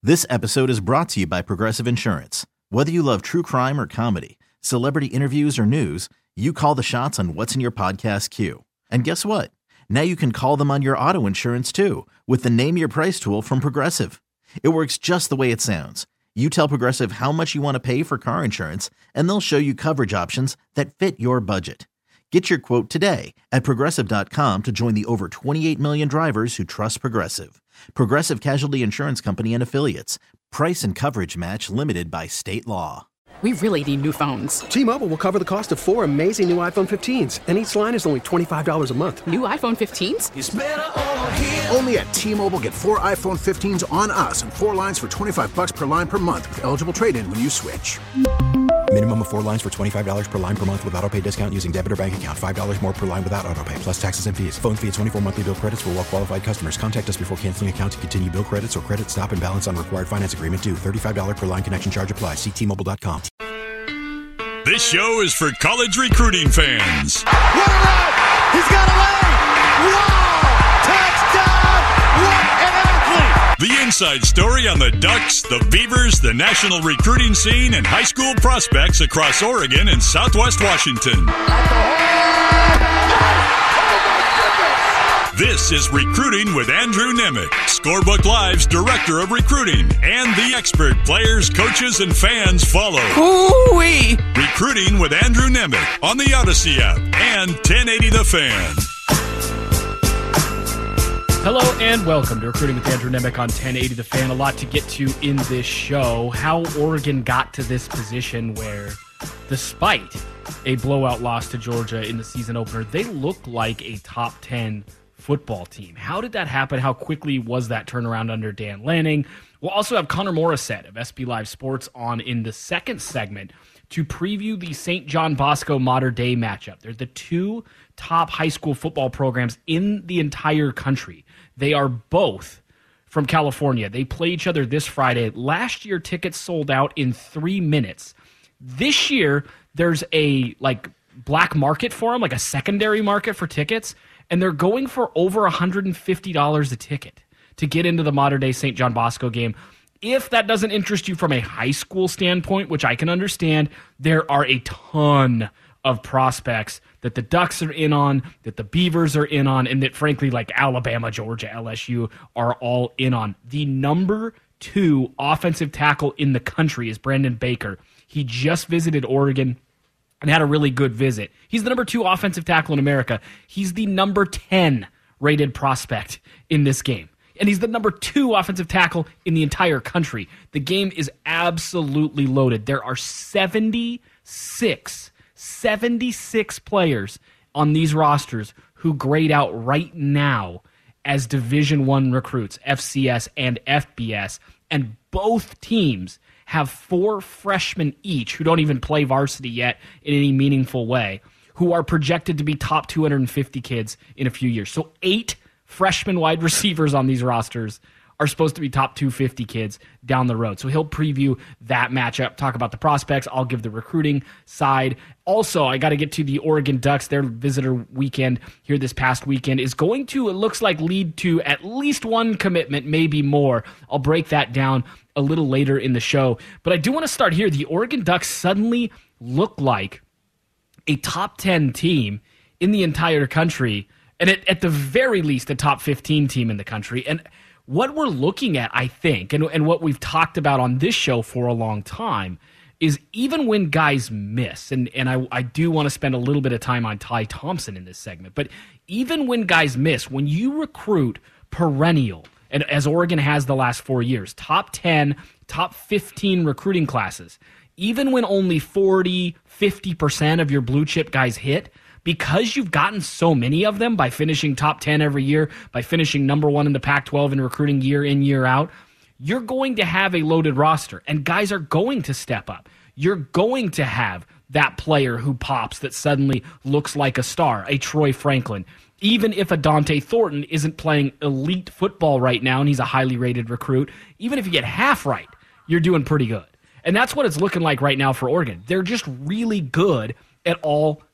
This episode is brought to you by Progressive Insurance. Whether you love true crime or comedy, celebrity interviews or news, you call the shots on what's in your podcast queue. And guess what? Now you can call them on your auto insurance too with the Name Your Price tool from Progressive. It works just the way it sounds. You tell Progressive how much you want to pay for car insurance, and they'll show you coverage options that fit your budget. Get your quote today at Progressive.com to join the over 28 million drivers who trust Progressive. Progressive Casualty Insurance Company and Affiliates. Price and coverage match limited by state law. We really need new phones. T-Mobile will cover the cost of 4 amazing new iPhone 15s, and each line is only $25 a month. New iPhone 15s? It's better over here. Only at T-Mobile, get 4 iPhone 15s on us and 4 lines for $25 per line per month with eligible trade-in when you switch. Minimum of 4 lines for $25 per line per month with autopay discount using debit or bank account. $5 more per line without autopay, plus taxes and fees. Phone fee at 24 monthly bill credits for well-qualified customers. Contact us before canceling account to continue bill credits or credit stop and balance on required finance agreement due. $35 per line connection charge applies. See T-Mobile.com. This show is for college recruiting fans. What a run! He's got a leg! Wow! Touchdown! What an athlete! The inside story on the Ducks, the Beavers, the national recruiting scene, and high school prospects across Oregon and Southwest Washington. This is Recruiting with Andrew Nemec, Scorebook Live's Director of Recruiting, and the expert players, coaches, and fans follow. Ooh-wee. Recruiting with Andrew Nemec on the Odyssey app and 1080 The Fan. Hello and welcome to Recruiting with Andrew Nemec on 1080 The Fan. A lot to get to in this show. How Oregon got to this position where, despite a blowout loss to Georgia in the season opener, they look like a top 10 football team. How did that happen? How quickly was that turnaround under Dan Lanning? We'll also have Connor Morissette of SB Live Sports on in the second segment to preview the St. John Bosco Mater Dei matchup. They're the two top high school football programs in the entire country. They are both from California. They play each other this Friday. Last year, tickets sold out in 3 minutes. This year, there's a black market for them, like a secondary market for tickets, and they're going for over $150 a ticket to get into the Mater Dei St. John Bosco game. If that doesn't interest you from a high school standpoint, which I can understand, there are a ton of prospects that the Ducks are in on, that the Beavers are in on, and that, frankly, like Alabama, Georgia, LSU are all in on. The number 2 offensive tackle in the country is Brandon Baker. He just visited Oregon and had a really good visit. He's the number 2 offensive tackle in America. He's the number 10 rated prospect in this game. And he's the number 2 offensive tackle in the entire country. The game is absolutely loaded. There are 76 players on these rosters who grade out right now as Division I recruits, FCS and FBS. And both teams have 4 freshmen each who don't even play varsity yet in any meaningful way, who are projected to be top 250 kids in a few years. So 8 freshman wide receivers on these rosters are supposed to be top 250 kids down the road. So he'll preview that matchup, talk about the prospects. I'll give the recruiting side. Also, I got to get to the Oregon Ducks. Their visitor weekend here this past weekend is going to, it looks like, lead to at least one commitment, maybe more. I'll break that down a little later in the show. But I do want to start here. The Oregon Ducks suddenly look like a top 10 team in the entire country, and at the very least, a top 15 team in the country. And what we're looking at, I think, and what we've talked about on this show for a long time, is even when guys miss, and I do want to spend a little bit of time on Ty Thompson in this segment, but even when guys miss, when you recruit perennial, and as Oregon has the last 4 years, top 10, top 15 recruiting classes, even when only 40, 50% of your blue chip guys hit, because you've gotten so many of them by finishing top 10 every year, by finishing number 1 in the Pac-12 in recruiting year in, year out, you're going to have a loaded roster, and guys are going to step up. You're going to have that player who pops that suddenly looks like a star, a Troy Franklin. Even if a Dante Thornton isn't playing elite football right now and he's a highly rated recruit, even if you get half right, you're doing pretty good. And that's what it's looking like right now for Oregon. They're just really good at all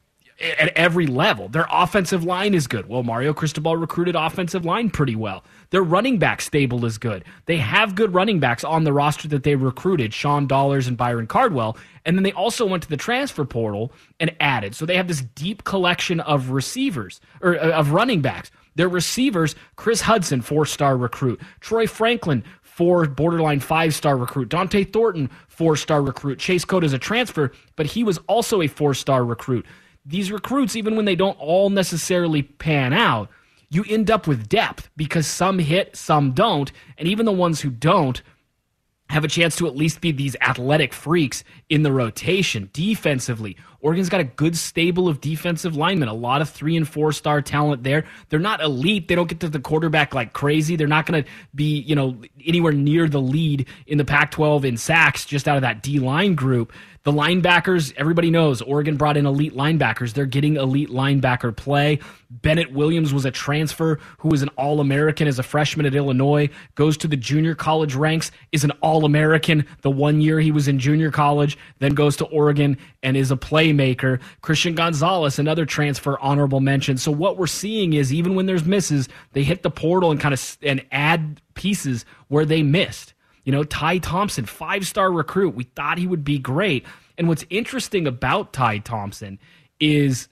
at every level. Their offensive line is good. Well, Mario Cristobal recruited offensive line pretty well. Their running back stable is good. They have good running backs on the roster that they recruited, Sean Dollars and Byron Cardwell. And then they also went to the transfer portal and added. So they have this deep collection of receivers, or of running backs. Their receivers, Chris Hudson, 4-star recruit. Troy Franklin, borderline 5-star recruit. Dante Thornton, 4-star recruit. Chase Code is a transfer, but he was also a 4-star recruit. These recruits, even when they don't all necessarily pan out, you end up with depth because some hit, some don't, and even the ones who don't have a chance to at least be these athletic freaks in the rotation. Defensively, Oregon's got a good stable of defensive linemen, a lot of 3- and 4-star talent there. They're not elite. They don't get to the quarterback like crazy. They're not going to be, anywhere near the lead in the Pac-12 in sacks just out of that D-line group. The linebackers, everybody knows Oregon brought in elite linebackers. They're getting elite linebacker play. Bennett Williams was a transfer who was an All-American as a freshman at Illinois, goes to the junior college ranks, is an All-American the 1 year he was in junior college, then goes to Oregon and is a playmaker. Christian Gonzalez, another transfer, honorable mention. So what we're seeing is even when there's misses, they hit the portal and add pieces where they missed. Ty Thompson, 5-star recruit. We thought he would be great. And what's interesting about Ty Thompson is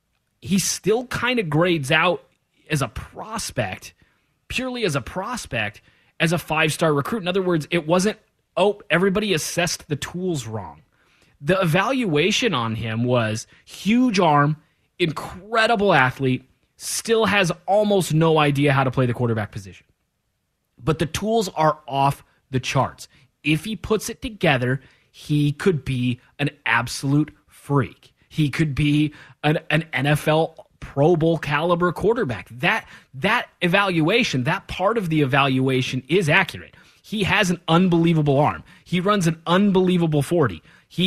he still kind of grades out as a prospect, purely as a prospect, as a 5-star recruit. In other words, it wasn't, everybody assessed the tools wrong. The evaluation on him was huge arm, incredible athlete, still has almost no idea how to play the quarterback position. But the tools are off the charts. If he puts it together, he could be an absolute freak. He could be an NFL Pro Bowl caliber quarterback. That evaluation, that part of the evaluation is accurate. He has an unbelievable arm. He runs an unbelievable 40.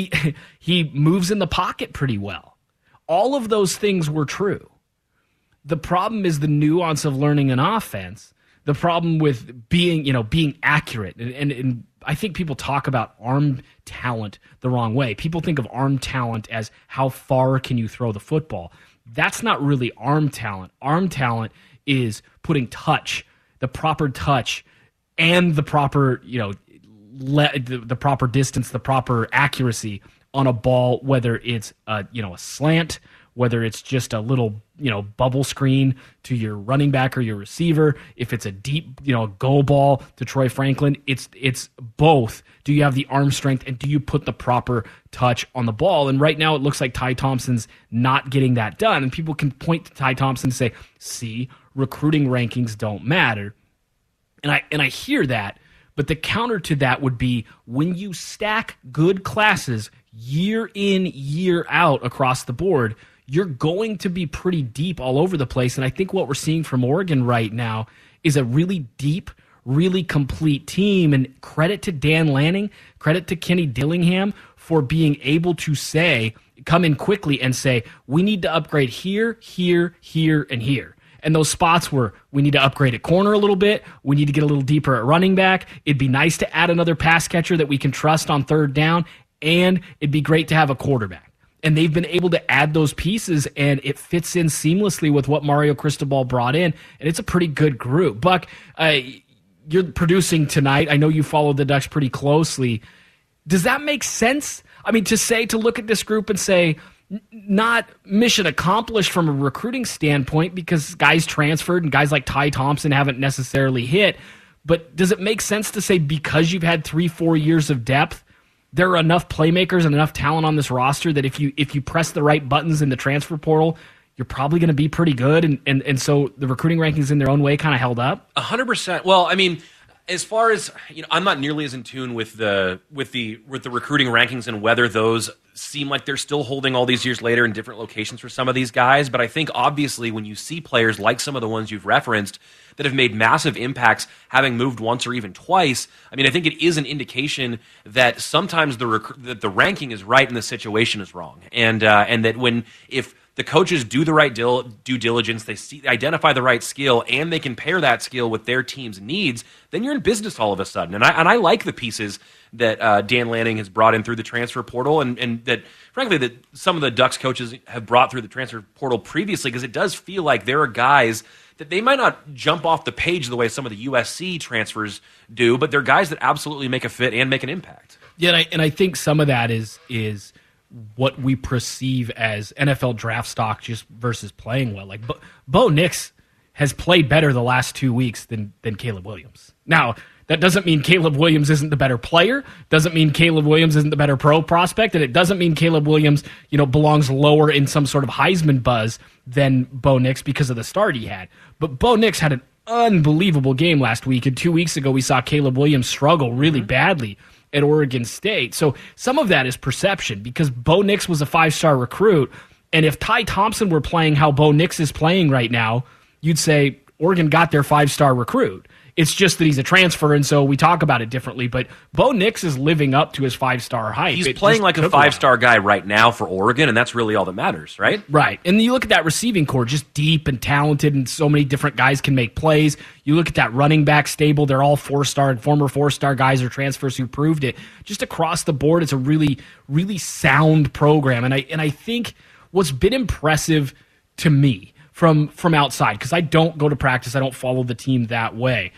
He moves in the pocket pretty well. All of those things were true. The problem is the nuance of learning an offense. The problem with being accurate, and I think people talk about arm talent the wrong way. People think of arm talent as how far can you throw the football. That's not really arm talent. Arm talent is putting the proper touch, and the proper the proper distance, the proper accuracy on a ball, whether it's a slant, whether it's just a little, bubble screen to your running back or your receiver, if it's a deep, go ball to Troy Franklin, it's both. Do you have the arm strength and do you put the proper touch on the ball? And right now it looks like Ty Thompson's not getting that done. And people can point to Ty Thompson and say, see, recruiting rankings don't matter. And I hear that, but the counter to that would be when you stack good classes year in, year out across the board, you're going to be pretty deep all over the place. And I think what we're seeing from Oregon right now is a really deep, really complete team. And credit to Dan Lanning, credit to Kenny Dillingham for being able to come in quickly and say, we need to upgrade here, here, here, and here. And those spots were, we need to upgrade at corner a little bit. We need to get a little deeper at running back. It'd be nice to add another pass catcher that we can trust on third down. And it'd be great to have a quarterback. And they've been able to add those pieces, and it fits in seamlessly with what Mario Cristobal brought in. And it's a pretty good group. Buck, you're producing tonight. I know you follow the Ducks pretty closely. Does that make sense? I mean, to look at this group and say, not mission accomplished from a recruiting standpoint because guys transferred and guys like Ty Thompson haven't necessarily hit. But does it make sense to say because you've had 3-4 years of depth, there are enough playmakers and enough talent on this roster that if you press the right buttons in the transfer portal, you're probably going to be pretty good. And so the recruiting rankings in their own way kind of held up? 100%. Well, I mean, as far as, I'm not nearly as in tune with the recruiting rankings and whether those seem like they're still holding all these years later in different locations for some of these guys. But I think obviously when you see players like some of the ones you've referenced that have made massive impacts, having moved once or even twice, I mean, I think it is an indication that sometimes the ranking is right and the situation is wrong, and that if the coaches do the right due diligence, they identify the right skill, and they can pair that skill with their team's needs, then you're in business all of a sudden. And I like the pieces that Dan Lanning has brought in through the transfer portal, and that, frankly, that some of the Ducks coaches have brought through the transfer portal previously, because it does feel like there are guys that they might not jump off the page the way some of the USC transfers do, but they're guys that absolutely make a fit and make an impact. Yeah, and I think some of that is what we perceive as NFL draft stock just versus playing well. Like Bo Nix has played better the last 2 weeks than Caleb Williams. Now, that doesn't mean Caleb Williams isn't the better player, doesn't mean Caleb Williams isn't the better pro prospect, and it doesn't mean Caleb Williams, belongs lower in some sort of Heisman buzz than Bo Nix because of the start he had. But Bo Nix had an unbelievable game last week, and 2 weeks ago we saw Caleb Williams struggle really badly at Oregon State. So some of that is perception, because Bo Nix was a 5-star recruit, and if Ty Thompson were playing how Bo Nix is playing right now, you'd say Oregon got their 5-star recruit. It's just that he's a transfer, and so we talk about it differently. But Bo Nix is living up to his 5-star hype. He's playing like a 5-star guy right now for Oregon, and that's really all that matters, right? Right. And you look at that receiving core, just deep and talented, and so many different guys can make plays. You look at that running back stable, they're all 4-star and former 4-star guys or transfers who proved it. Just across the board, it's a really, really sound program. And I think what's been impressive to me from outside, because I don't go to practice, I don't follow the team that way,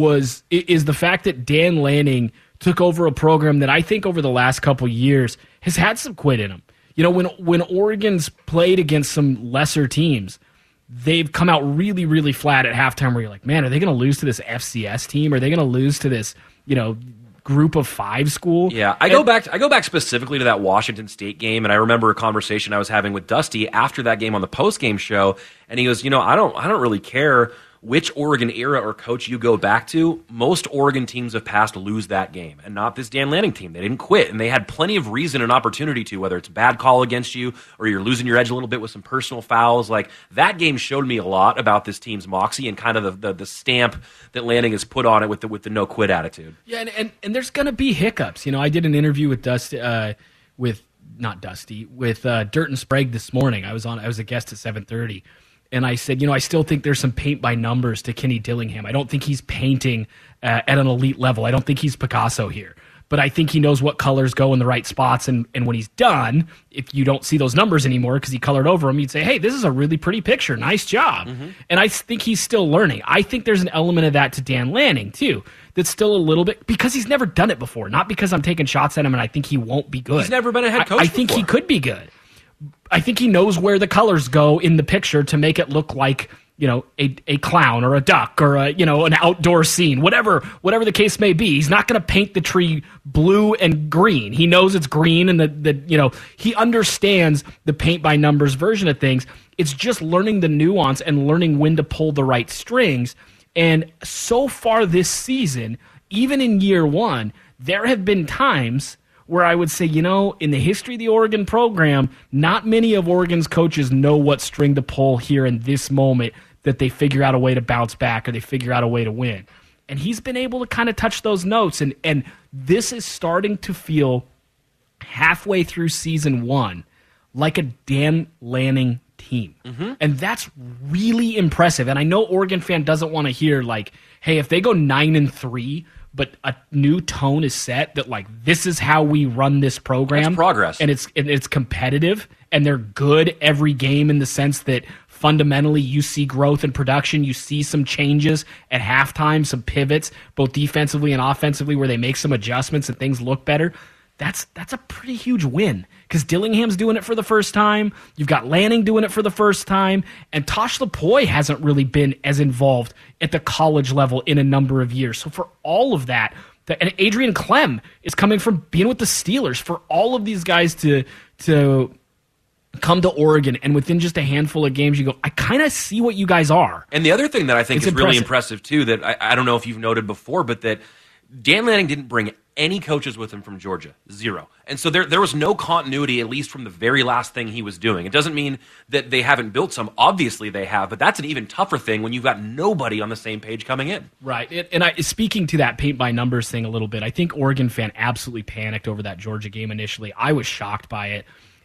is the fact that Dan Lanning took over a program that I think over the last couple years has had some quit in them. When Oregon's played against some lesser teams, they've come out really, really flat at halftime where you're like, man, are they going to lose to this FCS team? Are they going to lose to this, group of 5 school? Yeah, I go back specifically to that Washington State game, and I remember a conversation I was having with Dusty after that game on the post-game show, and he goes, I don't really care which Oregon era or coach you go back to. Most Oregon teams of past lose that game, and not this Dan Lanning team. They didn't quit, and they had plenty of reason and opportunity to, whether it's a bad call against you or you're losing your edge a little bit with some personal fouls. Like, that game showed me a lot about this team's moxie and kind of the stamp that Lanning has put on it with the no quit attitude. Yeah, and there's going to be hiccups. I did an interview with with Dirt and Sprague this morning. I was a guest at 7:30. And I said, I still think there's some paint by numbers to Kenny Dillingham. I don't think he's painting at an elite level. I don't think he's Picasso here. But I think he knows what colors go in the right spots. And when he's done, if you don't see those numbers anymore because he colored over them, you'd say, hey, this is a really pretty picture. Nice job. Mm-hmm. And I think he's still learning. I think there's an element of that to Dan Lanning, too, that's still a little bit, because he's never done it before. Not because I'm taking shots at him and I think he won't be good. He's never been a head coach I think he could be good. I think he knows where the colors go in the picture to make it look like, a clown or a duck or an outdoor scene, whatever the case may be. He's not going to paint the tree blue and green. He knows it's green, and he understands the paint by numbers version of things. It's just learning the nuance and learning when to pull the right strings. And so far this season, even in year one, there have been times where I would say, in the history of the Oregon program, not many of Oregon's coaches know what string to pull here in this moment, that they figure out a way to bounce back or they figure out a way to win. And he's been able to kind of touch those notes. And this is starting to feel halfway through season one like a Dan Lanning team. Mm-hmm. And that's really impressive. And I know Oregon fan doesn't want to hear like, hey, if they go 9-3, but a new tone is set that like this is how we run this program. That's progress. And it's competitive and they're good every game in the sense that fundamentally you see growth in production. You see some changes at halftime, some pivots, both defensively and offensively, where they make some adjustments and things look better. That's a pretty huge win because Dillingham's doing it for the first time. You've got Lanning doing it for the first time. And Tosh Lupoi hasn't really been as involved at the college level in a number of years. So for all of that, and Adrian Clem is coming from being with the Steelers. For all of these guys to come to Oregon, and within just a handful of games, you go, I kind of see what you guys are. And the other thing that I think is really impressive, too, that I don't know if you've noted before, but that Dan Lanning didn't bring any coaches with him from Georgia. Zero. And so there was no continuity, at least from the very last thing he was doing. It doesn't mean that they haven't built some. Obviously they have, but that's an even tougher thing when you've got nobody on the same page coming in. Right. Speaking to that paint by numbers thing a little bit, I think Oregon fan absolutely panicked over that Georgia game initially. I was shocked by it.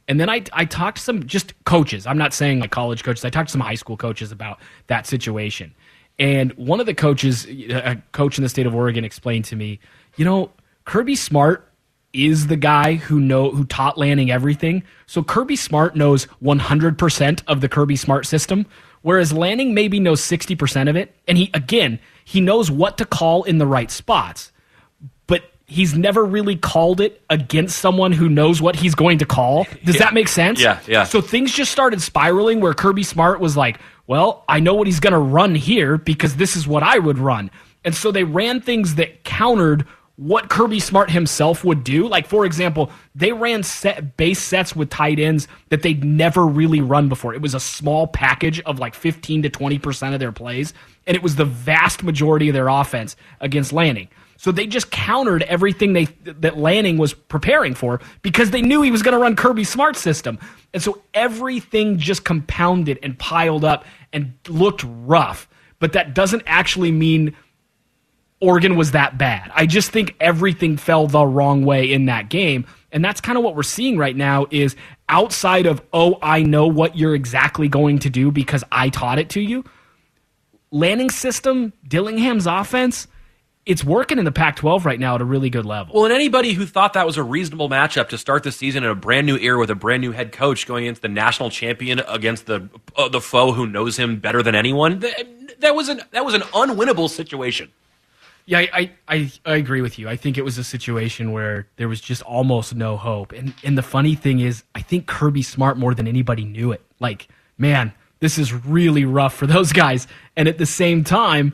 And then I talked to some just coaches. I'm not saying like college coaches. I talked to some high school coaches about that situation. And one of the coaches, a coach in the state of Oregon, explained to me, Kirby Smart is the guy who taught Lanning everything. So Kirby Smart knows 100% of the Kirby Smart system, whereas Lanning maybe knows 60% of it. And he knows what to call in the right spots, but he's never really called it against someone who knows what he's going to call. Does that make sense? Yeah. So things just started spiraling where Kirby Smart was like, well, I know what he's going to run here because this is what I would run. And so they ran things that countered what Kirby Smart himself would do. Like, for example, they ran base sets with tight ends that they'd never really run before. It was a small package of like 15 to 20% of their plays, and it was the vast majority of their offense against Lanning. So they just countered everything that Lanning was preparing for because they knew he was going to run Kirby Smart's system. And so everything just compounded and piled up and looked rough. But that doesn't actually mean Oregon was that bad. I just think everything fell the wrong way in that game. And that's kind of what we're seeing right now is outside of, I know what you're exactly going to do because I taught it to you. Lanning's system, Dillingham's offense, it's working in the Pac-12 right now at a really good level. Well, and anybody who thought that was a reasonable matchup to start the season in a brand new era with a brand new head coach going against the national champion against the foe who knows him better than anyone, that was an unwinnable situation. Yeah, I agree with you. I think it was a situation where there was just almost no hope. And the funny thing is, I think Kirby Smart more than anybody knew it. Like, man, this is really rough for those guys. And at the same time,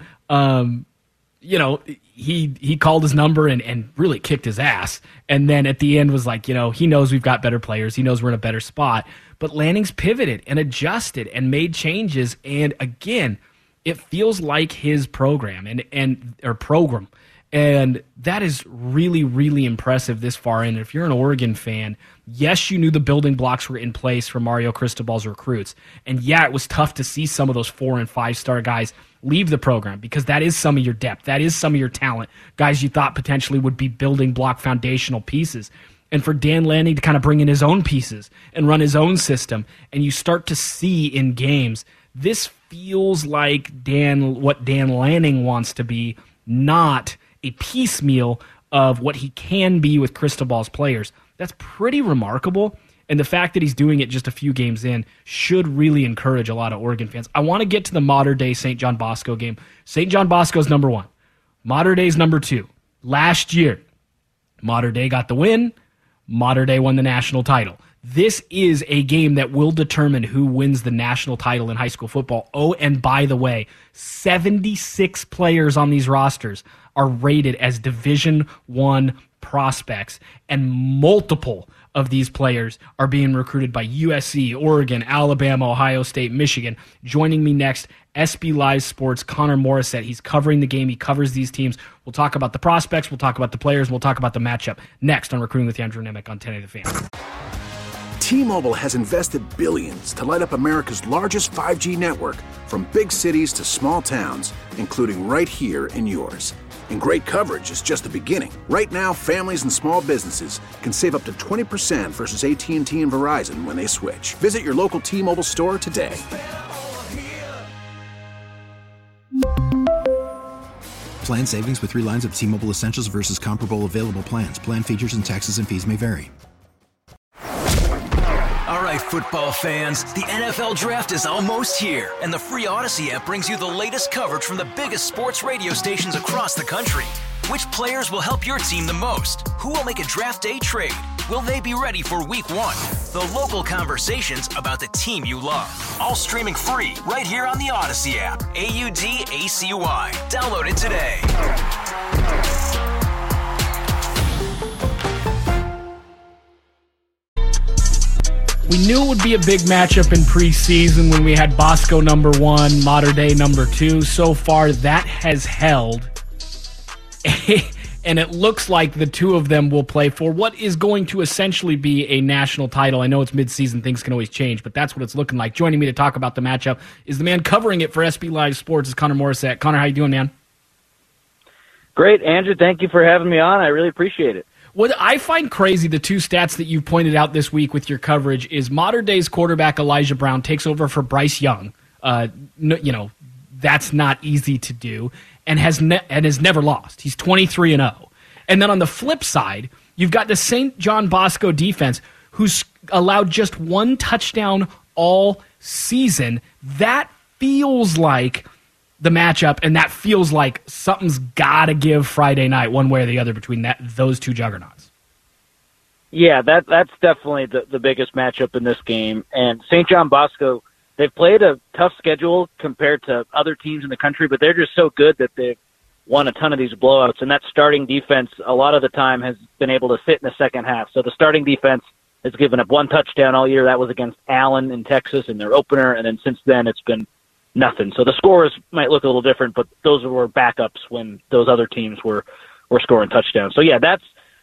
he called his number and really kicked his ass. And then at the end was like, he knows we've got better players. He knows we're in a better spot. But Lanning's pivoted and adjusted and made changes. And again, it feels like his program or program. And that is really, really impressive this far in. If you're an Oregon fan, yes, you knew the building blocks were in place for Mario Cristobal's recruits. And yeah, it was tough to see some of those 4- and 5-star guys leave the program because that is some of your depth. That is some of your talent. Guys you thought potentially would be building block foundational pieces. And for Dan Lanning to kind of bring in his own pieces and run his own system, and you start to see in games, this feels like what Dan Lanning wants to be, not a piecemeal of what he can be with Cristobal's players. That's pretty remarkable. And the fact that he's doing it just a few games in should really encourage a lot of Oregon fans. I want to get to the modern-day St. John Bosco game. St. John Bosco's number 1. Modern Day's number 2. Last year, Modern Day got the win. Modern Day won the national title. This is a game that will determine who wins the national title in high school football. Oh, and by the way, 76 players on these rosters are rated as Division I prospects, and multiple of these players are being recruited by USC, Oregon, Alabama, Ohio State, Michigan. Joining me next, SB Live Sports' Connor Morissette. He's covering the game. He covers these teams. We'll talk about the prospects. We'll talk about the players. We'll talk about the matchup next on Recruiting with Andrew Nemec on 1080 The Fan. T-Mobile has invested billions to light up America's largest 5G network, from big cities to small towns, including right here in yours. And great coverage is just the beginning. Right now, families and small businesses can save up to 20% versus AT&T and Verizon when they switch. Visit your local T-Mobile store today. Plan savings with 3 lines of T-Mobile Essentials versus comparable available plans. Plan features and taxes and fees may vary. All right, football fans, the NFL Draft is almost here, and the free Odyssey app brings you the latest coverage from the biggest sports radio stations across the country. Which players will help your team the most? Who will make a draft day trade? Will they be ready for week 1? The local conversations about the team you love. All streaming free right here on the Odyssey app. AUDACY. Download it today. We knew it would be a big matchup in preseason when we had Bosco number 1, Modern Day number 2. So far, that has held. And it looks like the two of them will play for what is going to essentially be a national title. I know it's midseason, things can always change, but that's what it's looking like. Joining me to talk about the matchup is the man covering it for SB Live Sports, is Connor Morissette. Connor, how you doing, man? Great, Andrew. Thank you for having me on. I really appreciate it. What I find crazy, the two stats that you pointed out this week with your coverage, is Mater Dei's quarterback Elijah Brown takes over for Bryce Young. That's not easy to do, and has never lost. He's 23-0. And then on the flip side, you've got the St. John Bosco defense, who's allowed just one touchdown all season. That feels like the matchup, and that feels like something's got to give Friday night one way or the other between those two juggernauts. Yeah, that's definitely the biggest matchup in this game. And St. John Bosco, they've played a tough schedule compared to other teams in the country, but they're just so good that they've won a ton of these blowouts. And that starting defense, a lot of the time, has been able to sit in the second half. So the starting defense has given up one touchdown all year. That was against Allen in Texas in their opener, and then since then it's been nothing. So the scores might look a little different, but those were backups when those other teams were scoring touchdowns. So, yeah, that's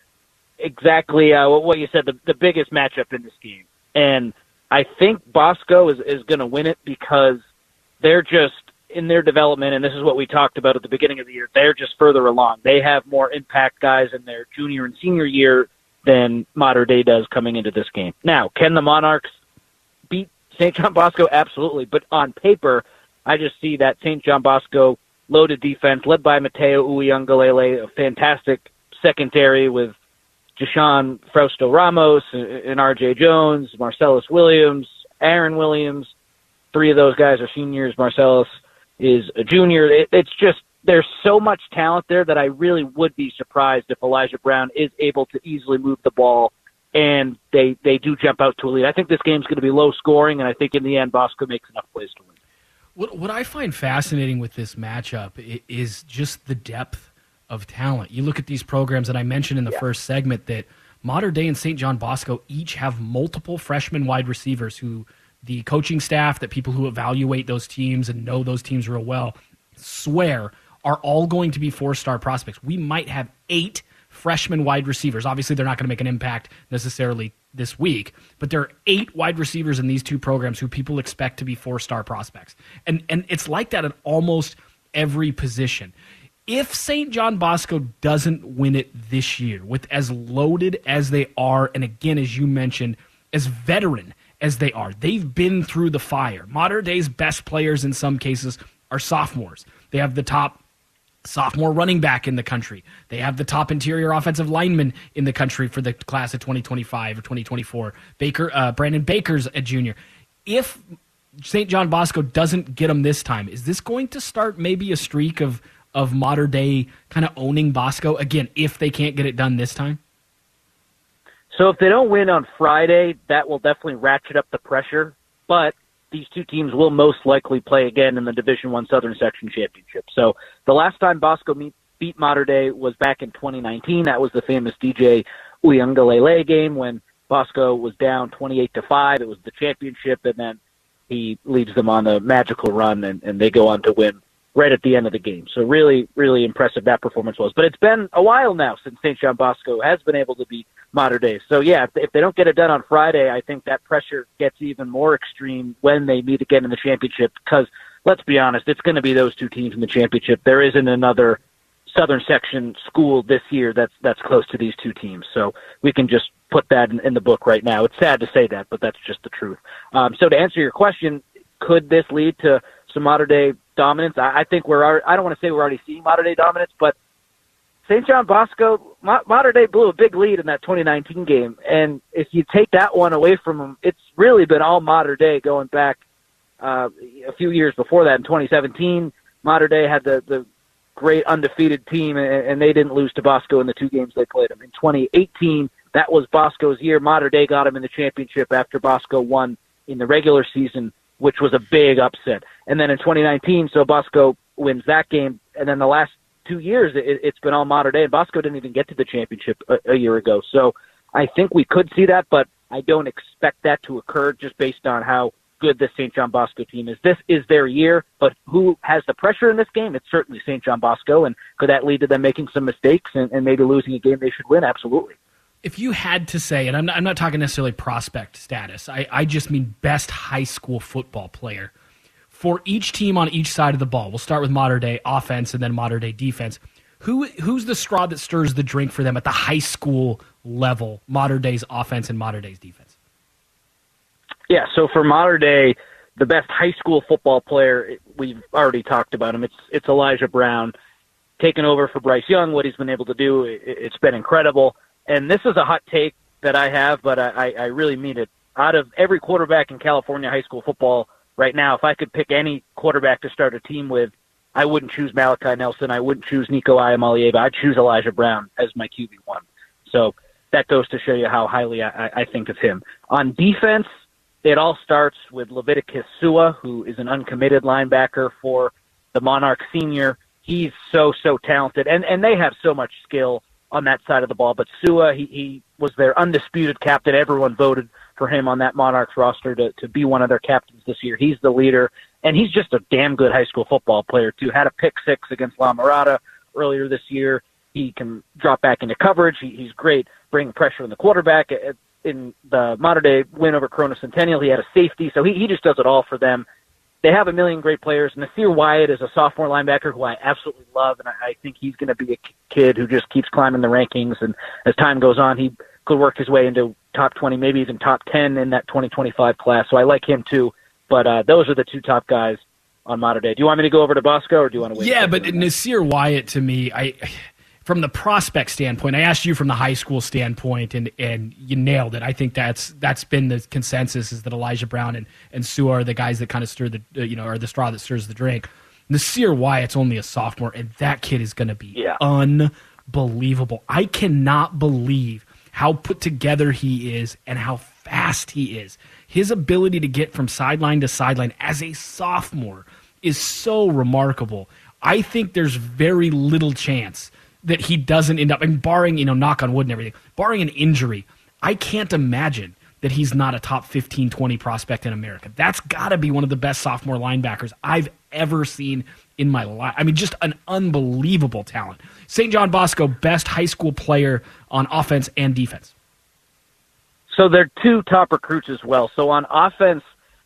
exactly what you said, the biggest matchup in this game. And I think Bosco is going to win it because they're just in their development, and this is what we talked about at the beginning of the year, they're just further along. They have more impact guys in their junior and senior year than Mater Dei does coming into this game. Now, can the Monarchs beat St. John Bosco? Absolutely. But on paper, I just see that St. John Bosco loaded defense led by Mateo Uyunglele, a fantastic secondary with Jashawn Frausto Ramos and R.J. Jones, Marcellus Williams, Aaron Williams. Three of those guys are seniors. Marcellus is a junior. It's just there's so much talent there that I really would be surprised if Elijah Brown is able to easily move the ball and they do jump out to a lead. I think this game's going to be low scoring, and I think in the end Bosco makes enough plays to win. What I find fascinating with this matchup is just the depth of talent. You look at these programs that I mentioned in the first segment that Mater Dei and St. John Bosco each have multiple freshman wide receivers who the coaching staff, that people who evaluate those teams and know those teams real well, swear are all going to be 4-star prospects. We might have 8 freshman wide receivers. Obviously, they're not going to make an impact necessarily this week, but there are 8 wide receivers in these two programs who people expect to be 4-star prospects. And it's like that at almost every position. If St. John Bosco doesn't win it this year, with as loaded as they are, and again, as you mentioned, as veteran as they are, they've been through the fire. Mater Dei's best players in some cases are sophomores. They have the top sophomore running back in the country. They have the top interior offensive lineman in the country for the class of 2025 or 2024. Brandon Baker's a junior. If St. John Bosco doesn't get them this time, is this going to start maybe a streak of Mater Dei kind of owning Bosco again if they can't get it done this time? So if they don't win on Friday, that will definitely ratchet up the pressure, but these two teams will most likely play again in the Division I Southern Section Championship. So the last time Bosco beat Mater Dei was back in 2019. That was the famous DJ Uyunglele game when Bosco was down 28-5. It was the championship, and then he leads them on a magical run, and they go on to win right at the end of the game. So really, really impressive that performance was. But it's been a while now since St. John Bosco has been able to beat Mater Dei. So, yeah, if they don't get it done on Friday, I think that pressure gets even more extreme when they meet again in the championship because, let's be honest, it's going to be those two teams in the championship. There isn't another Southern Section school this year that's close to these two teams. So we can just put that in the book right now. It's sad to say that, but that's just the truth. So to answer your question, could this lead to some Mater Dei dominance? I think I don't want to say we're already seeing Mater Dei dominance, but St. John Bosco, Mater Dei blew a big lead in that 2019 game, and if you take that one away from them, it's really been all Mater Dei going back a few years before that. In 2017, Mater Dei had the great undefeated team, and they didn't lose to Bosco in the 2 games they played them. In 2018, that was Bosco's year. Mater Dei got him in the championship after Bosco won in the regular season, which was a big upset. And then in 2019, so Bosco wins that game, and then the last 2 years, it's been all Mater Dei, and Bosco didn't even get to the championship a year ago. So I think we could see that, but I don't expect that to occur just based on how good this St. John Bosco team is. This is their year, but who has the pressure in this game? It's certainly St. John Bosco, and could that lead to them making some mistakes and maybe losing a game they should win? Absolutely. If you had to say, and I'm not talking necessarily prospect status, I just mean best high school football player, for each team on each side of the ball, we'll start with Mater Dei offense and then Mater Dei defense, Who's the straw that stirs the drink for them at the high school level, modern day's offense and modern day's defense? Yeah, so for modern day, the best high school football player, we've already talked about him. It's Elijah Brown, taking over for Bryce Young. What he's been able to do, it's been incredible. And this is a hot take that I have, but I really mean it. Out of every quarterback in California high school football right now, if I could pick any quarterback to start a team with, I wouldn't choose Malachi Nelson. I wouldn't choose Nico Iamaleava. I'd choose Elijah Brown as my QB1. So that goes to show you how highly I think of him. On defense, it all starts with Leviticus Sua, who is an uncommitted linebacker for the Monarch Senior. He's so talented, and they have so much skill on that side of the ball. But Sua, he was their undisputed captain. Everyone voted for him on that Monarchs roster to be one of their captains this year. He's the leader, and he's just a damn good high school football player, too. Had a pick-6 against La Mirada earlier this year. He can drop back into coverage. He's great bringing pressure on the quarterback. In the modern-day win over Corona Centennial, he had a safety, so he just does it all for them. They have a million great players. Nasir Wyatt is a sophomore linebacker who I absolutely love, and I think he's going to be a kid who just keeps climbing the rankings, and as time goes on, he could work his way into top 20, maybe even top 10 in that 2025 class, so I like him too. But those are the two top guys on modern day. Do you want me to go over to Bosco, or do you want to wait? Yeah, but Nasir Wyatt, to me, from the prospect standpoint, I asked you from the high school standpoint, and you nailed it. I think that's been the consensus, is that Elijah Brown and Sua are the guys that kind of stir are the straw that stirs the drink. Nasir Wyatt's only a sophomore, and that kid is going to be unbelievable. I cannot believe how put together he is and how fast he is. His ability to get from sideline to sideline as a sophomore is so remarkable. I think there's very little chance that he doesn't end up, and barring, knock on wood and everything, barring an injury, I can't imagine that he's not a top 15, 20 prospect in America. That's got to be one of the best sophomore linebackers I've ever seen in my life. I mean, just an unbelievable talent. St. John Bosco, best high school player on offense and defense. So they're two top recruits as well. So on offense,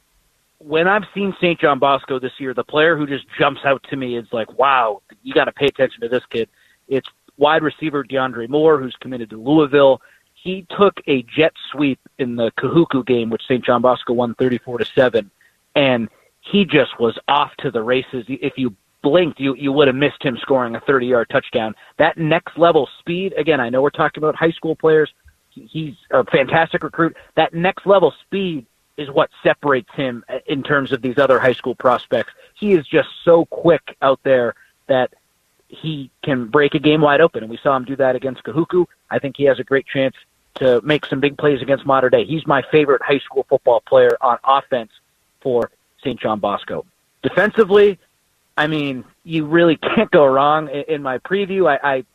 when I've seen St. John Bosco this year, the player who just jumps out to me is like, wow, you got to pay attention to this kid. It's wide receiver DeAndre Moore, who's committed to Louisville. He took a jet sweep in the Kahuku game, which St. John Bosco won 34-7, and he just was off to the races. If you blinked, you would have missed him scoring a 30-yard touchdown. That next-level speed, again, I know we're talking about high school players. He's a fantastic recruit. That next-level speed is what separates him in terms of these other high school prospects. He is just so quick out there that he can break a game wide open, and we saw him do that against Kahuku. I think he has a great chance to make some big plays against Mater Dei. He's my favorite high school football player on offense for St. John Bosco. Defensively, I mean, you really can't go wrong. In my preview, I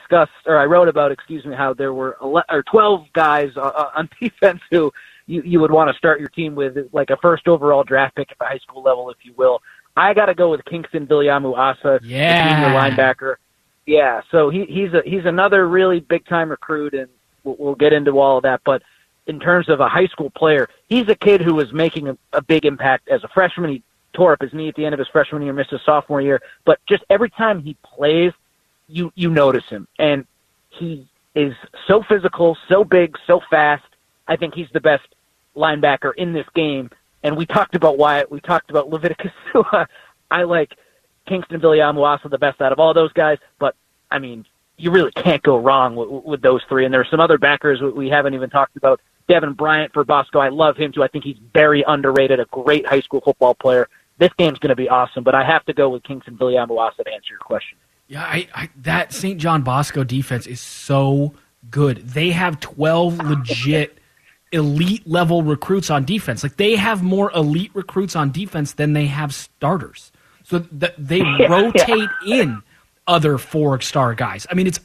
wrote about, how there were 12 guys on defense who you would want to start your team with, like a first overall draft pick at the high school level, if you will. I got to go with Kingston Biliamu-Asa, the senior linebacker. Yeah, so he's another really big-time recruit, and we'll get into all of that. But in terms of a high school player, he's a kid who was making a big impact as a freshman. He tore up his knee at the end of his freshman year, missed his sophomore year. But just every time he plays, you notice him. And he is so physical, so big, so fast. I think he's the best linebacker in this game. And we talked about Wyatt. We talked about Leviticus Sua. I like Kingston Biliamu-Asa the best out of all those guys. But, I mean, you really can't go wrong with those three. And there are some other backers we haven't even talked about. Devin Bryant for Bosco. I love him, too. I think he's very underrated, a great high school football player. This game's going to be awesome. But I have to go with Kingston Biliamu-Asa to answer your question. Yeah, that St. John Bosco defense is so good. They have 12 legit elite-level recruits on defense. Like, they have more elite recruits on defense than they have starters. So they rotate in other four-star guys. I mean, it's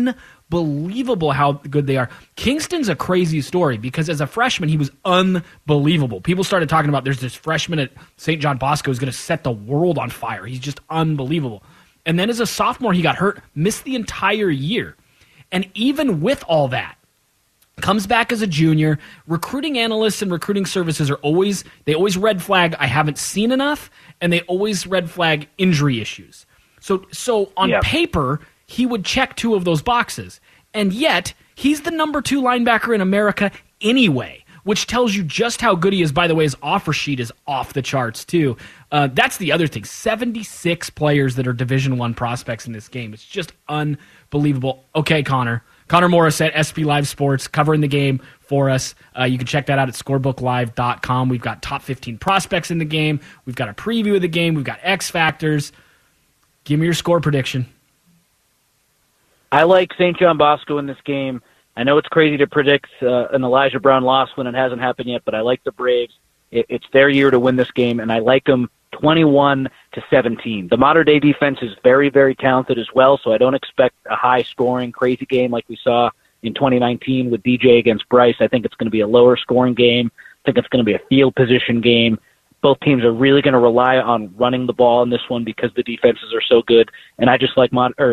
unbelievable how good they are. Kingston's a crazy story because as a freshman, he was unbelievable. People started talking about there's this freshman at St. John Bosco who's going to set the world on fire. He's just unbelievable. And then as a sophomore, he got hurt, missed the entire year. And even with all that, comes back as a junior. Recruiting analysts and recruiting services always red flag, I haven't seen enough, and they always red flag injury issues. So on paper, he would check 2 of those boxes. And yet, he's the number 2 linebacker in America anyway, which tells you just how good he is. By the way, his offer sheet is off the charts, too. That's the other thing. 76 players that are Division I prospects in this game. It's just unbelievable. Okay, Connor. Connor Morris at SB Live Sports covering the game for us. You can check that out at scorebooklive.com. We've got top 15 prospects in the game. We've got a preview of the game. We've got X Factors. Give me your score prediction. I like St. John Bosco in this game. I know it's crazy to predict an Elijah Brown loss when it hasn't happened yet, but I like the Braves. It's their year to win this game, and I like them 21-17. The Mater Dei defense is very, very talented as well, so I don't expect a high-scoring, crazy game like we saw in 2019 with DJ against Bryce. I think it's going to be a lower-scoring game. I think it's going to be a field position game. Both teams are really going to rely on running the ball in this one because the defenses are so good. And I just like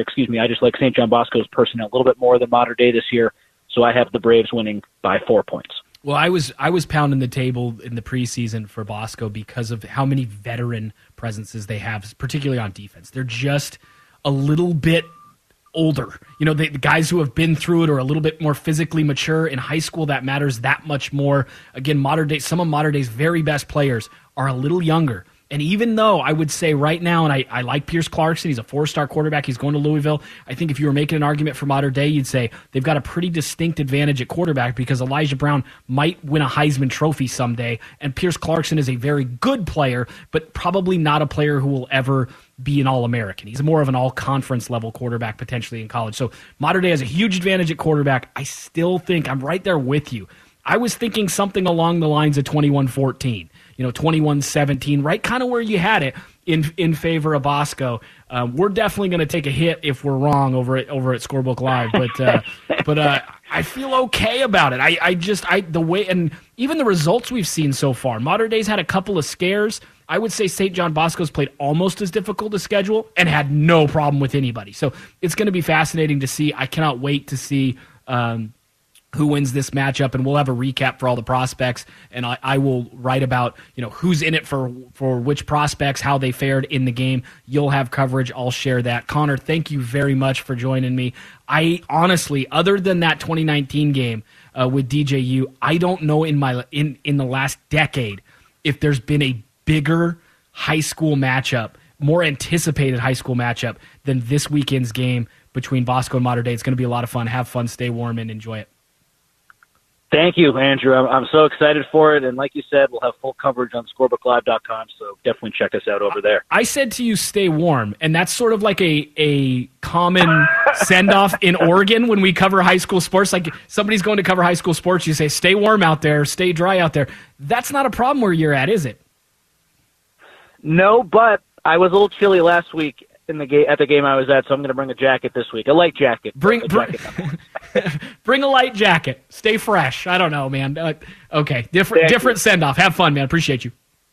St. John Bosco's personnel a little bit more than Mater Dei this year, so I have the Braves winning by 4 points. Well, I was pounding the table in the preseason for Bosco because of how many veteran presences they have, particularly on defense. They're just a little bit older. You know, the guys who have been through it are a little bit more physically mature. In high school, that matters that much more. Again, some of Mater Dei's very best players are a little younger. And even though I would say right now, and I like Pierce Clarkson, he's a 4-star quarterback, he's going to Louisville. I think if you were making an argument for Mater Dei, you'd say they've got a pretty distinct advantage at quarterback because Elijah Brown might win a Heisman Trophy someday, and Pierce Clarkson is a very good player, but probably not a player who will ever be an All-American. He's more of an all-conference level quarterback potentially in college. So Mater Dei has a huge advantage at quarterback. I still think I'm right there with you. I was thinking something along the lines of 21-14. 21-17, right kind of where you had it in favor of Bosco. We're definitely going to take a hit if we're wrong over at Scorebook Live, but I feel okay about it. The way, and even the results we've seen so far, Mater Dei's had a couple of scares. I would say St. John Bosco's played almost as difficult to schedule and had no problem with anybody. So it's going to be fascinating to see. I cannot wait to see who wins this matchup, and we'll have a recap for all the prospects, and I will write about who's in it for which prospects, how they fared in the game. You'll have coverage. I'll share that. Connor, thank you very much for joining me. I honestly, other than that 2019 game with DJU, I don't know in the last decade if there's been a bigger high school matchup, more anticipated high school matchup than this weekend's game between Bosco and Mater Dei. It's going to be a lot of fun. Have fun, stay warm, and enjoy it. Thank you, Andrew. I'm so excited for it, and like you said, we'll have full coverage on scorebooklive.com, so definitely check us out over there. I said to you, stay warm, and that's sort of like a common send-off in Oregon when we cover high school sports. Like somebody's going to cover high school sports, you say, stay warm out there, stay dry out there. That's not a problem where you're at, is it? No, but I was a little chilly last week at the game I was at, so I'm going to bring a jacket this week. A light jacket. Bring a light jacket. Stay fresh. I don't know, man. Okay, different send-off. Have fun, man. Appreciate you.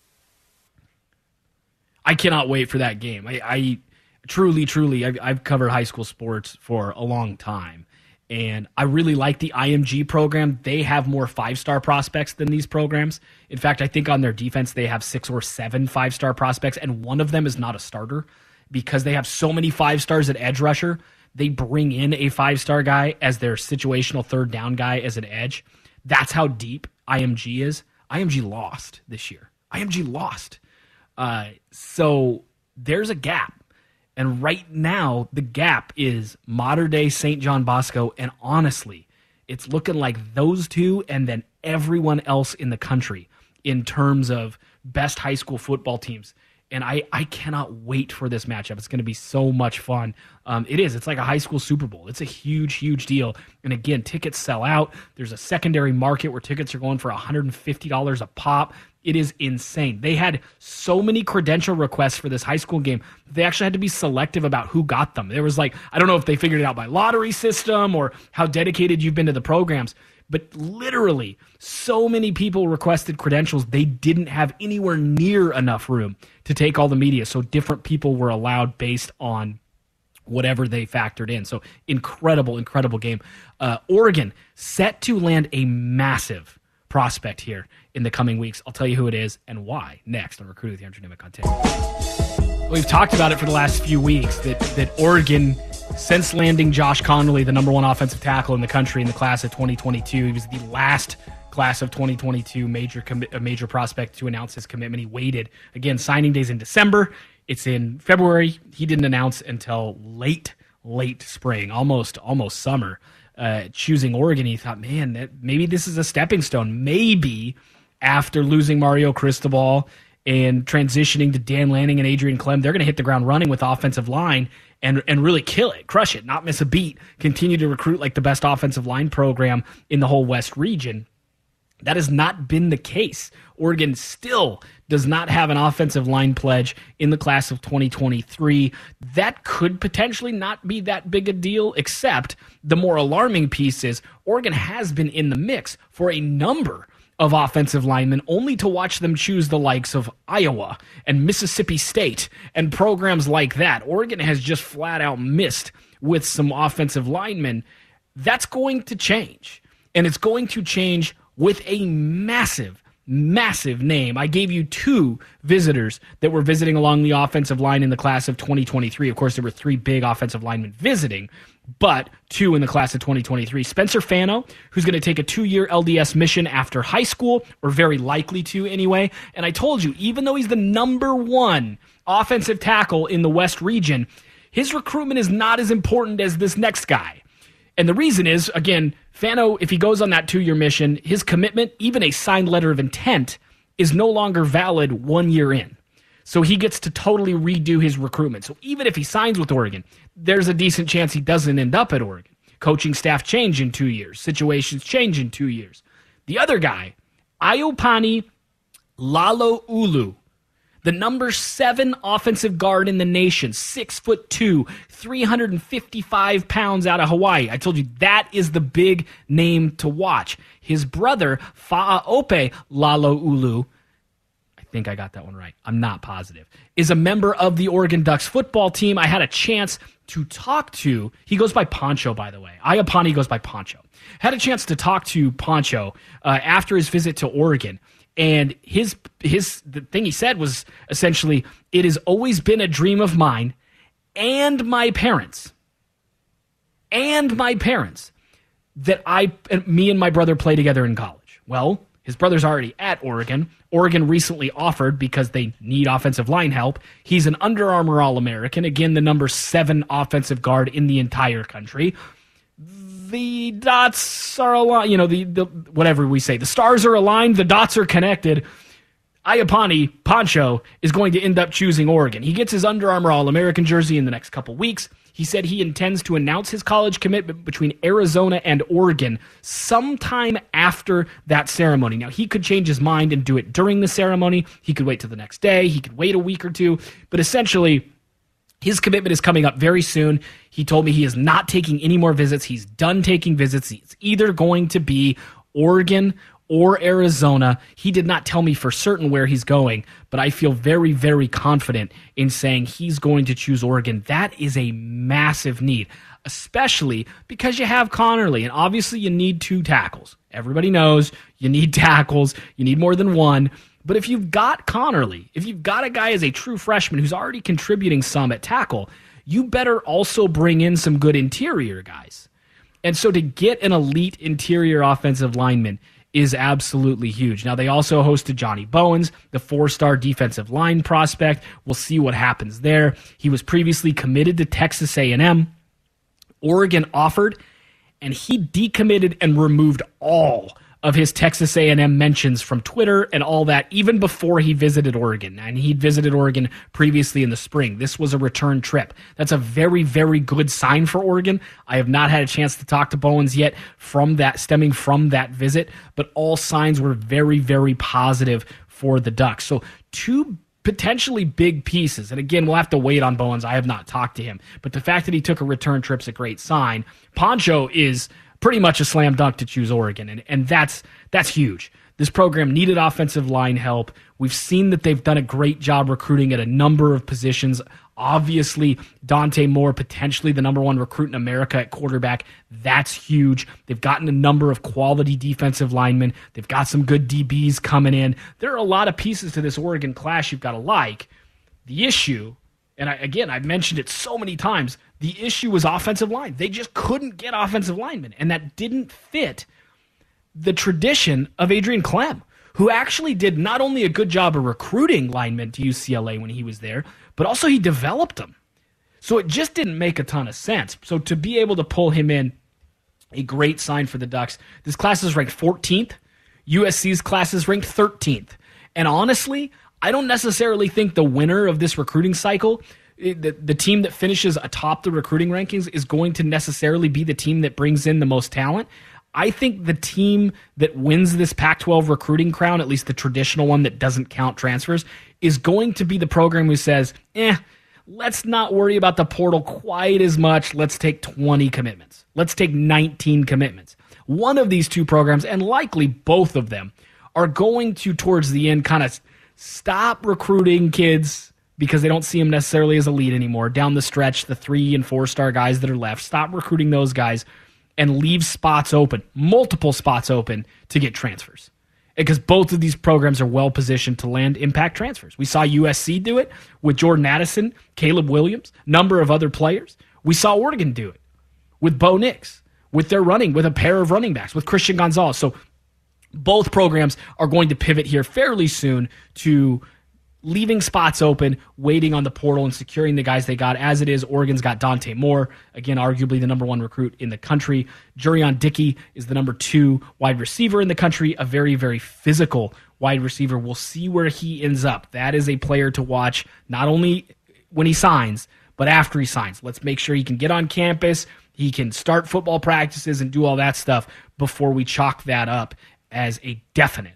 I cannot wait for that game. I truly, I've covered high school sports for a long time, and I really like the IMG program. They have more 5-star prospects than these programs. In fact, I think on their defense they have 6 or 7 5-star prospects, and one of them is not a starter. Because they have so many 5-stars at edge rusher, they bring in a 5-star guy as their situational third down guy as an edge. That's how deep IMG is. IMG lost this year. IMG lost. So there's a gap. And right now, the gap is Mater Dei, St. John Bosco, and honestly, it's looking like those two and then everyone else in the country in terms of best high school football teams. And I cannot wait for this matchup. It's going to be so much fun. It is. It's like a high school Super Bowl. It's a huge, huge deal. And again, tickets sell out. There's a secondary market where tickets are going for $150 a pop. It is insane. They had so many credential requests for this high school game. They actually had to be selective about who got them. There was I don't know if they figured it out by lottery system or how dedicated you've been to the programs. But literally, so many people requested credentials, they didn't have anywhere near enough room to take all the media. So different people were allowed based on whatever they factored in. So incredible, incredible game. Oregon set to land a massive prospect here in the coming weeks. I'll tell you who it is and why next on Recruiting with Andrew Nemec on tape. We've talked about it for the last few weeks that Oregon Since landing Josh Connerly, the number one offensive tackle in the country in the class of 2022, he was the last class of 2022 major prospect to announce his commitment. He waited. Again, signing day's in December. It's in February. He didn't announce until late spring, almost summer. Choosing Oregon, he thought, man, maybe this is a stepping stone. Maybe after losing Mario Cristobal and transitioning to Dan Lanning and Adrian Clem, they're going to hit the ground running with offensive line and really kill it, crush it, not miss a beat, continue to recruit like the best offensive line program in the whole West region. That has not been the case. Oregon still does not have an offensive line pledge in the class of 2023. That could potentially not be that big a deal, except the more alarming piece is Oregon has been in the mix for a number of offensive linemen, only to watch them choose the likes of Iowa and Mississippi State and programs like that. Oregon has just flat out missed with some offensive linemen. That's going to change, and it's going to change with a massive name. I gave you 2 visitors that were visiting along the offensive line in the class of 2023. Of course, there were 3 big offensive linemen visiting, but 2 in the class of 2023. Spencer Fano, who's going to take a 2-year LDS mission after high school, or very likely to anyway. And I told you, even though he's the number 1 offensive tackle in the West region, his recruitment is not as important as this next guy. And the reason is, again, Fano, if he goes on that 2-year mission, his commitment, even a signed letter of intent, is no longer valid 1 year in. So he gets to totally redo his recruitment. So even if he signs with Oregon, there's a decent chance he doesn't end up at Oregon. Coaching staff change in 2 years. Situations change in 2 years. The other guy, Iopani Laloulu, the number 7 offensive guard in the nation, 6'2", 355 pounds out of Hawaii. I told you that is the big name to watch. His brother, Fa'aope Laloulu, I think I got that one right, I'm not positive, is a member of the Oregon Ducks football team. I had a chance to talk to, he goes by Poncho, by the way. Iopani goes by Poncho. Had a chance to talk to Poncho after his visit to Oregon. And the thing he said was essentially, it has always been a dream of mine and my parents that me and my brother play together in college. Well, his brother's already at Oregon. Oregon recently offered, because they need offensive line help. He's an Under Armour All-American, again, the number 7 offensive guard in the entire country. The dots are aligned, the whatever we say. The stars are aligned, the dots are connected. Iopani, Poncho, is going to end up choosing Oregon. He gets his Under Armour All-American jersey in the next couple weeks. He said he intends to announce his college commitment between Arizona and Oregon sometime after that ceremony. Now, he could change his mind and do it during the ceremony. He could wait till the next day. He could wait a week or two. But essentially, his commitment is coming up very soon. He told me he is not taking any more visits. He's done taking visits. It's either going to be Oregon or Arizona. He did not tell me for certain where he's going, but I feel very, very confident in saying he's going to choose Oregon. That is a massive need, especially because you have Connerly, and obviously you need 2 tackles. Everybody knows you need tackles. You need more than 1. But if you've got Connerly, if you've got a guy as a true freshman who's already contributing some at tackle, you better also bring in some good interior guys. And so to get an elite interior offensive lineman is absolutely huge. Now, they also hosted Johnny Bowens, the 4-star defensive line prospect. We'll see what happens there. He was previously committed to Texas A&M. Oregon offered, and he decommitted and removed all of his Texas A&M mentions from Twitter and all that, even before he visited Oregon. And he'd visited Oregon previously in the spring. This was a return trip. That's a very, very good sign for Oregon. I have not had a chance to talk to Bowens yet stemming from that visit, but all signs were very, very positive for the Ducks. So 2 potentially big pieces. And again, we'll have to wait on Bowens. I have not talked to him. But the fact that he took a return trip's a great sign. Poncho is pretty much a slam dunk to choose Oregon, and that's huge. This program needed offensive line help. We've seen that they've done a great job recruiting at a number of positions. Obviously, Dante Moore, potentially the number 1 recruit in America at quarterback. That's huge. They've gotten a number of quality defensive linemen. They've got some good DBs coming in. There are a lot of pieces to this Oregon class you've got to like. The issue, and I've mentioned it so many times, The issue was offensive line. They just couldn't get offensive linemen, and that didn't fit the tradition of Adrian Klemm, who actually did not only a good job of recruiting linemen to UCLA when he was there, but also he developed them. So it just didn't make a ton of sense. So to be able to pull him in, a great sign for the Ducks. This class is ranked 14th. USC's class is ranked 13th. And honestly, I don't necessarily think the winner of this recruiting cycle, the team that finishes atop the recruiting rankings, is going to necessarily be the team that brings in the most talent. I think the team that wins this Pac-12 recruiting crown, at least the traditional one that doesn't count transfers, is going to be the program who says, let's not worry about the portal quite as much. Let's take 20 commitments. Let's take 19 commitments. One of these two programs, and likely both of them, are going to, towards the end, kind of stop recruiting kids because they don't see them necessarily as elite anymore. Down the stretch, the 3- and 4-star guys that are left, stop recruiting those guys and leave spots open, multiple spots open, to get transfers. Because both of these programs are well-positioned to land impact transfers. We saw USC do it with Jordan Addison, Caleb Williams, number of other players. We saw Oregon do it with Bo Nix, with their running, with a pair of running backs, with Christian Gonzalez. So both programs are going to pivot here fairly soon to leaving spots open, waiting on the portal and securing the guys they got. As it is, Oregon's got Dante Moore, again, arguably the number 1 recruit in the country. Jurion Dickey is the number 2 wide receiver in the country, a very, very physical wide receiver. We'll see where he ends up. That is a player to watch, not only when he signs, but after he signs. Let's make sure he can get on campus, he can start football practices and do all that stuff before we chalk that up as a definite.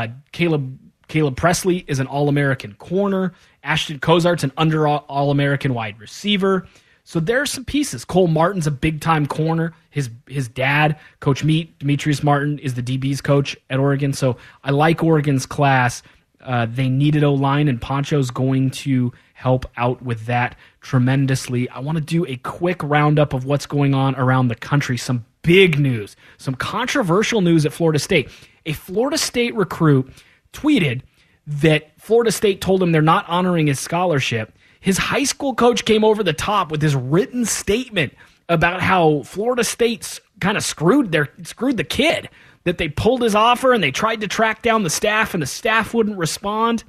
Caleb Presley is an All-American corner. Ashton Kozart's an All-American wide receiver. So there are some pieces. Cole Martin's a big-time corner. His dad, Coach Meat, Demetrius Martin, is the DB's coach at Oregon. So I like Oregon's class. They needed O-line, and Poncho's going to help out with that tremendously. I want to do a quick roundup of what's going on around the country. Some big news, some controversial news at Florida State. A Florida State recruit tweeted that Florida State told him they're not honoring his scholarship. His high school coach came over the top with this written statement about how Florida State kind of screwed the kid, that they pulled his offer and they tried to track down the staff and the staff wouldn't respond.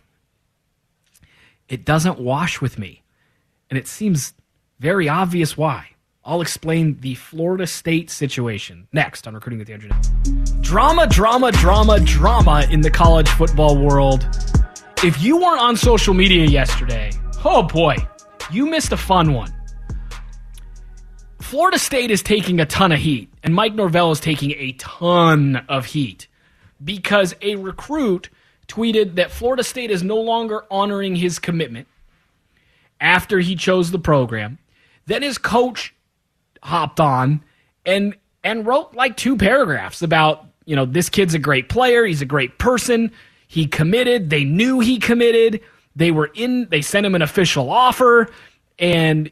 It doesn't wash with me, and it seems very obvious why. I'll explain the Florida State situation next on Recruiting with Andrew Nemeth. Drama in the college football world. If you weren't on social media yesterday, oh boy, you missed a fun one. Florida State is taking a ton of heat, and Mike Norvell is taking a ton of heat because a recruit tweeted that Florida State is no longer honoring his commitment after he chose the program. Then his coach hopped on and wrote like 2 paragraphs about, this kid's a great player, he's a great person, he committed, they knew he committed, they sent him an official offer, and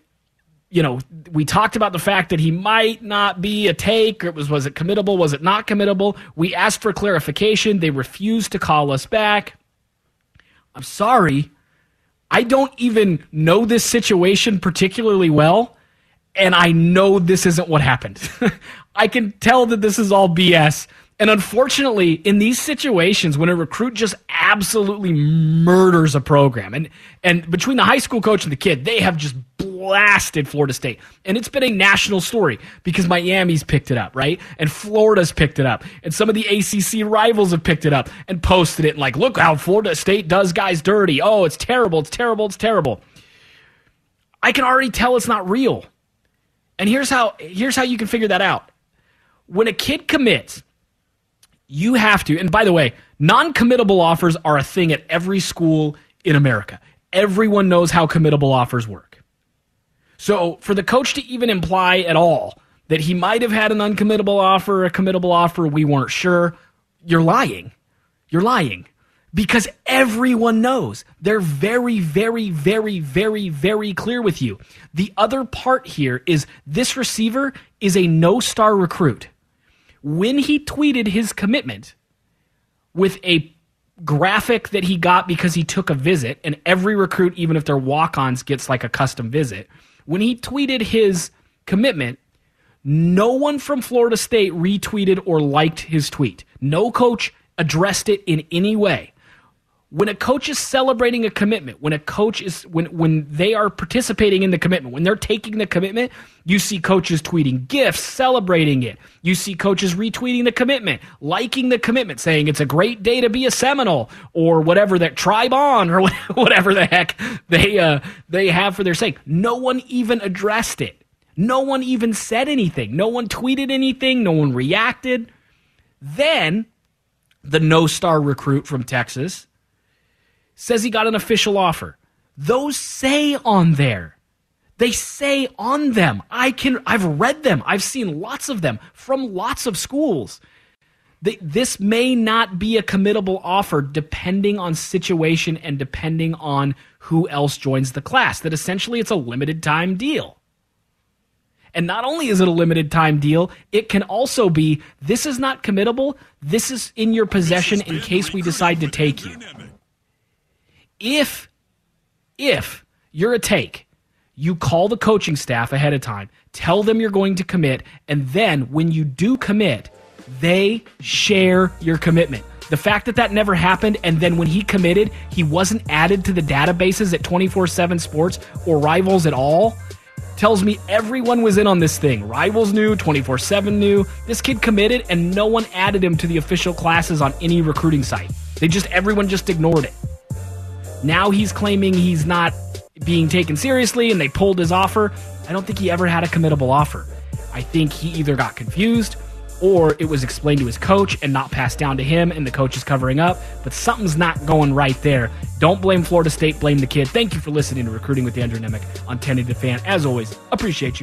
we talked about the fact that he might not be a take. Was it committable? Was it not committable? We asked for clarification. They refused to call us back. I'm sorry. I don't even know this situation particularly well, and I know this isn't what happened. I can tell that this is all BS. And unfortunately, in these situations, when a recruit just absolutely murders a program, and between the high school coach and the kid, they have just blasted Florida State. And it's been a national story because Miami's picked it up, right? And Florida's picked it up. And some of the ACC rivals have picked it up and posted it. And like, look how Florida State does guys dirty. Oh, it's terrible, it's terrible, it's terrible. I can already tell it's not real. And here's how you can figure that out. When a kid commits, you have to, and by the way, non-committable offers are a thing at every school in America. Everyone knows how committable offers work. So for the coach to even imply at all that he might have had an uncommittable offer, a committable offer, we weren't sure, you're lying. You're lying. Because everyone knows. They're very, very, very, very, very clear with you. The other part here is this receiver is a no-star recruit. When he tweeted his commitment with a graphic that he got because he took a visit, and every recruit, even if they're walk-ons, gets like a custom visit. When he tweeted his commitment, no one from Florida State retweeted or liked his tweet. No coach addressed it in any way. When a coach is celebrating a commitment, when they are participating in the commitment, when they're taking the commitment, you see coaches tweeting gifts, celebrating it. You see coaches retweeting the commitment, liking the commitment, saying it's a great day to be a Seminole, or whatever that tribe on, or whatever the heck they have for their sake. No one even addressed it. No one even said anything. No one tweeted anything. No one reacted. Then the no-star recruit from Texas says he got an official offer. Those say on there. They say on them. I've read them. I've seen lots of them from lots of schools. This may not be a committable offer depending on situation and depending on who else joins the class. That essentially it's a limited time deal. And not only is it a limited time deal, it can also be, this is not committable. This is in your possession in case we decide to take you. If you're a take, you call the coaching staff ahead of time, tell them you're going to commit, and then when you do commit, they share your commitment. The fact that never happened, and then when he committed, he wasn't added to the databases at 24/7 Sports or Rivals at all, tells me everyone was in on this thing. Rivals knew, 24/7 knew. This kid committed, and no one added him to the official classes on any recruiting site. Everyone just ignored it. Now he's claiming he's not being taken seriously and they pulled his offer. I don't think he ever had a committable offer. I think he either got confused or it was explained to his coach and not passed down to him and the coach is covering up. But something's not going right there. Don't blame Florida State, blame the kid. Thank you for listening to Recruiting with Andrew Nemec on 1080 The Fan. As always, appreciate you.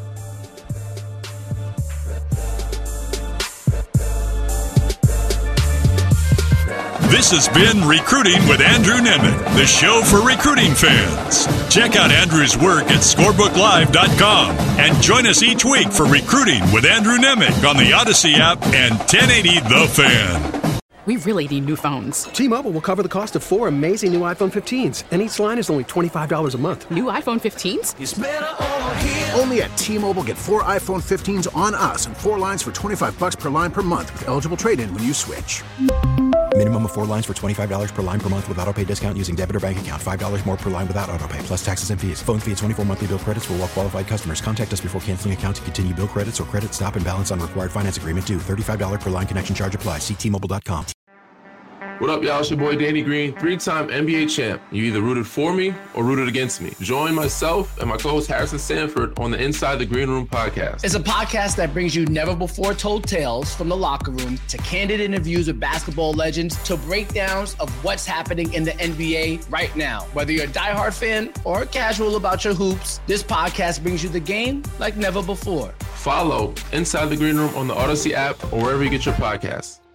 This has been Recruiting with Andrew Nemec, the show for recruiting fans. Check out Andrew's work at scorebooklive.com and join us each week for Recruiting with Andrew Nemec on the Odyssey app and 1080 The Fan. We really need new phones. T-Mobile will cover the cost of 4 amazing new iPhone 15s, and each line is only $25 a month. New iPhone 15s? It's better over here. Only at T-Mobile, get 4 iPhone 15s on us and 4 lines for $25 per line per month with eligible trade-in when you switch. Minimum of 4 lines for $25 per line per month with autopay discount using debit or bank account. $5 more per line without autopay, plus taxes and fees. Phone fee at 24 monthly bill credits for well-qualified customers. Contact us before canceling account to continue bill credits or credit stop and balance on required finance agreement due. $35 per line connection charge applies. See T-Mobile.com. What up, y'all? It's your boy Danny Green, 3-time NBA champ. You either rooted for me or rooted against me. Join myself and my co-host Harrison Sanford on the Inside the Green Room podcast. It's a podcast that brings you never-before-told tales from the locker room to candid interviews with basketball legends to breakdowns of what's happening in the NBA right now. Whether you're a diehard fan or casual about your hoops, this podcast brings you the game like never before. Follow Inside the Green Room on the Odyssey app or wherever you get your podcasts.